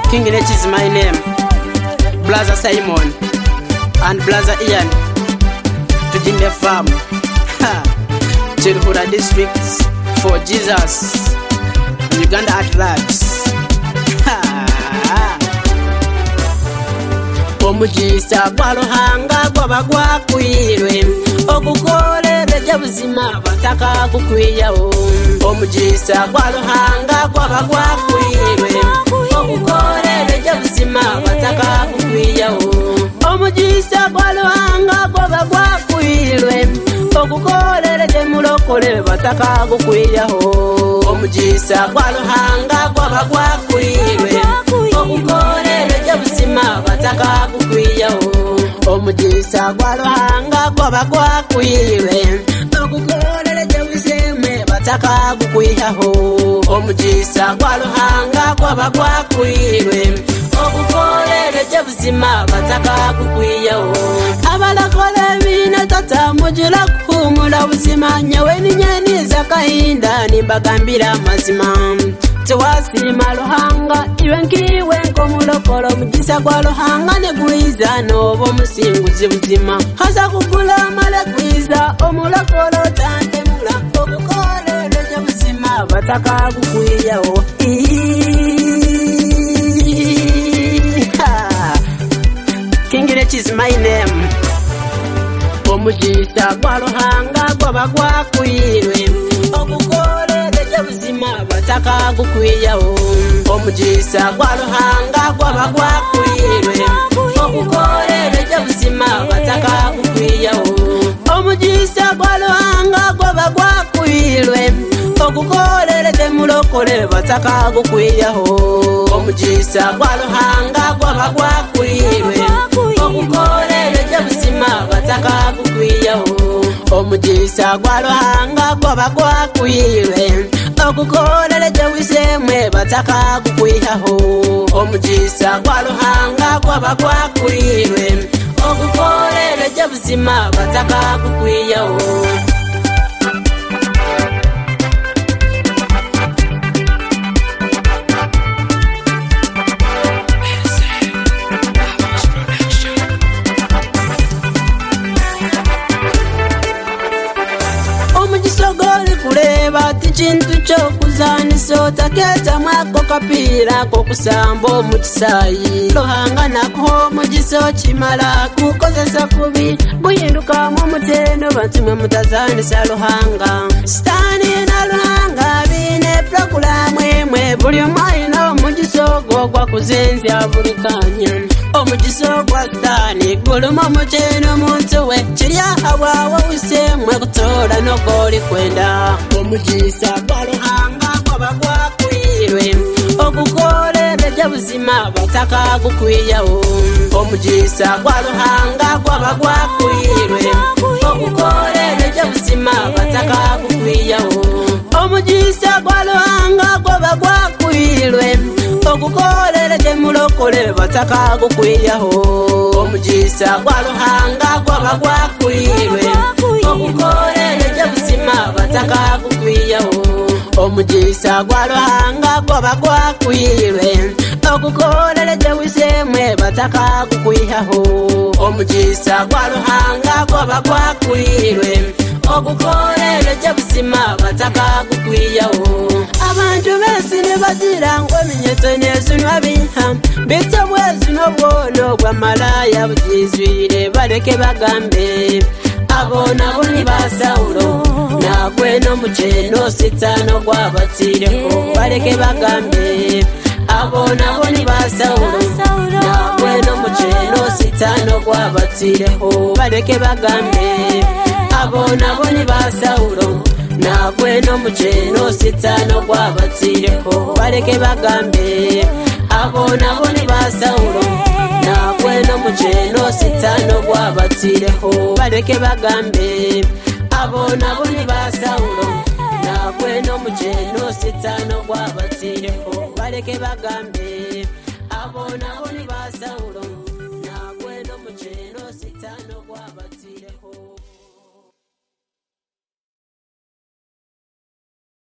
King Nech is my name. Brother Simon and Brother Ian to Jimbe Farm. Chilhura District for Jesus. Uganda at large. Omujisa gwa Ruhanga gwaba gwakwirwe okukolera ebyobuzima bataka kukwiyawo. Omujisa gwa Ruhanga gwaba gwakwirwe okukolera ebyobuzima bataka kukwiyawo. Omujisa gwa Ruhanga gwaba gwakwirwe okukolera ebyemulokole bataka kukwiyawo. Omujisa gwa Ruhanga gwaba gwakwirwe okukolera ebyobuzima bataka kukwiyawo. Omujisa gwa Ruhanga gwaba gwakwirwe okukolera ebyobuzima bataka kukwiyawo. Omujisa gwa Ruhanga gwaba gwakwirwe okukolera ebyobuzima bataka kukwiyawo. Abalakola ebina tata mujira kuhumula buzima nyawe ninyeniza kahinda nimbagambira amazima. Tewasima Ruhanga iwe nkiwe nkomulokolo. Omujisa gwa Ruhanga negwiza noba omusinguzi buzima. Haza kugula mala gwiza omulokolo tantemula okukolera ebyobuzima bataka kukwiyawo. King Nech is my name. Omujisa gwa Ruhanga gwaba gwakwirwe okukolera ebyobuzima bataka kukwiyawo. Omujisa gwa Ruhanga gwaba gwakwirwe okukolera ebyobuzima bataka kukwiyawo. Omujisa gwa Ruhanga gwaba gwakwirwe okukolera ebyemulokole bataka kukwiyawo. Omujisa gwa Ruhanga gwaba gwakwirwe okukolera ebyobuzima bataka kukwiyawo. Omujisa gwa Ruhanga gwaba gwakwirwe okukolera ebyobuzima bataka kukwiyawo. Omujisa gwa Ruhanga gwaba gwakwirwe okukolera ebyobuzima bataka kukwiyawo. Kuleba tikintu kyokuzanisa otaketa mwako kapiira kokusamba omukisayi. Ruhanga nako omujisa okimala kukozesa kubi guyindukamu omutendo bantu mwe mutazanisa Ruhanga. Sitaani na Ruhanga bine puroguramu emwe buli omu alina omujisa ogwo gwakuzenzya buli kanya. Omujisa ogwa Sitaani guluma omutendo omuntu we kiryaha bwawe wisemwe kutola nogoli kwenda. Omujisa gwa Ruhanga gwaba gwakwirwe okukolera ebyobuzima bataka kukwiyawo. Omujisa gwa Ruhanga gwaba gwakwirwe okukolera ebyobuzima bataka kukwiyawo. Omujisa gwa Ruhanga gwaba gwakwirwe okukolera ebyemulokole bataka kukwiyawo. Omujisa gwa Ruhanga gwaba gwakwirwe okukolera ebyobuzima bataka kukwiyawo. Omujisa gwa Ruhanga gwaba gwakwirwe okukolera ebyobuzima bataka kukwiyawo. Omujisa gwa Ruhanga gwaba gwakwirwe okukolera ebyobuzima bataka kukwiyawo. Abantu bensi nebagira ngu eminyeto nezinwa biha bito bwezi n'obwono bwa malaya bugizwire baleke bagambe. Abo nabo ni basawulo nagwe n'omukyeno sitano gwabatireko baleke bagambe. Abo nabo ni basawulo nagwe n'omukyeno sitano gwabatireko baleke bagambe. Abo nabo ni basawulo nagwe n'omukyeno sitano gwabatireko baleke bagambe. Abo nabo ni basawulo nagwe n'omukyeno sitano gwabatireko baleke bagambe. Abo nabo ni basawulo nagwe n'omukyeno sitano gwabatireko baleke bagambe. Abo nabo ni basawulo